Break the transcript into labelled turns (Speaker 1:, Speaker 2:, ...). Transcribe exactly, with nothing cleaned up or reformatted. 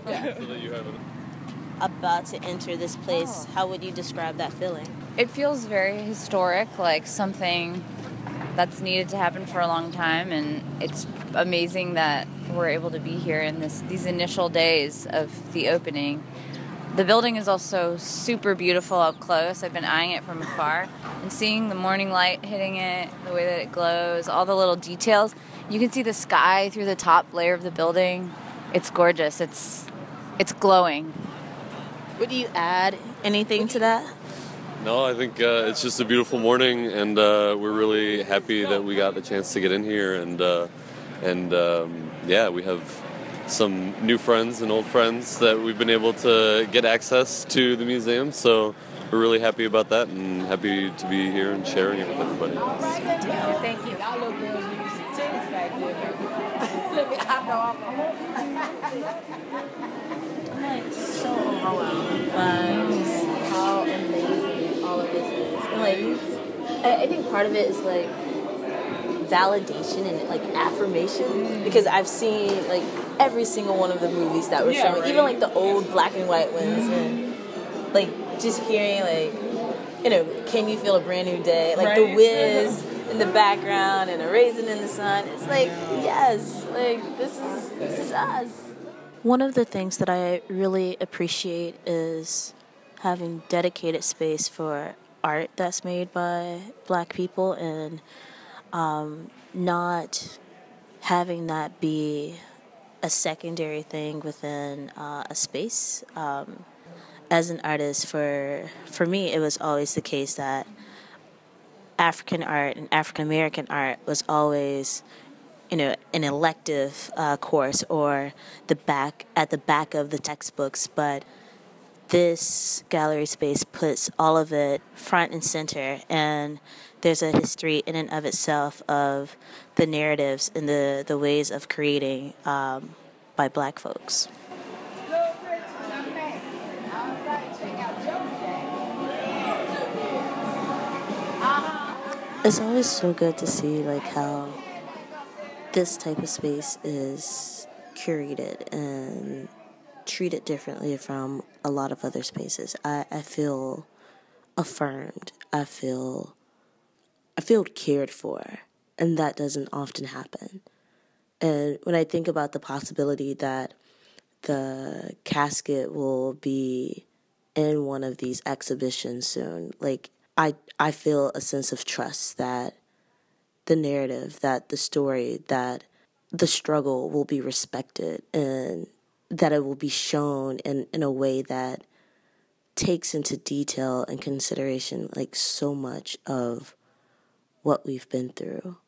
Speaker 1: Yeah. So that you have it.
Speaker 2: About to enter this place,
Speaker 3: Oh.
Speaker 2: how would you describe that feeling?
Speaker 3: It feels very historic, like something that's needed to happen for a long time, and it's amazing that we're able to be here in this these initial days of the opening. The building is also super beautiful up close. I've been eyeing it from afar and seeing the morning light hitting it, the way that it glows, all the little details. You can see the sky through the top layer of the building. It's gorgeous. It's it's glowing.
Speaker 2: Would you add anything to that?
Speaker 1: No, I think uh, it's just a beautiful morning, and uh, we're really happy that we got the chance to get in here. And uh, and um, yeah, we have some new friends and old friends that we've been able to get access to the museum. So we're really happy about that, and happy to be here and sharing it with everybody.
Speaker 3: Thank you.
Speaker 2: I'm like so overwhelmed by just how amazing all of this is. And like, I, I think part of it is like validation and like affirmation, because I've seen like every single one of the movies that were
Speaker 4: Yeah,
Speaker 2: shown,
Speaker 4: right.
Speaker 2: even like the old black and white ones, and like just hearing like, you know, Can You Feel a Brand New Day, like The
Speaker 4: Right.
Speaker 2: Wiz in the background and A Raisin in the Sun. It's like, yes, like this is this is us. One of the things that I really appreciate is having dedicated space for art that's made by Black people, and um, not having that be a secondary thing within uh, a space. Um, as an artist, for for me, it was always the case that African art and African American art was always, you know, an elective uh, course or the back at the back of the textbooks, but this gallery space puts all of it front and center, and there's a history in and of itself of the narratives and the, the ways of creating um, by Black folks. It's always so good to see like how this type of space is curated and treated differently from a lot of other spaces. I, I feel affirmed. I feel I feel cared for, and that doesn't often happen. And when I think about the possibility that the casket will be in one of these exhibitions soon, like I I feel a sense of trust that the narrative, that the story, that the struggle will be respected, and that it will be shown in, in a way that takes into detail and consideration like so much of what we've been through.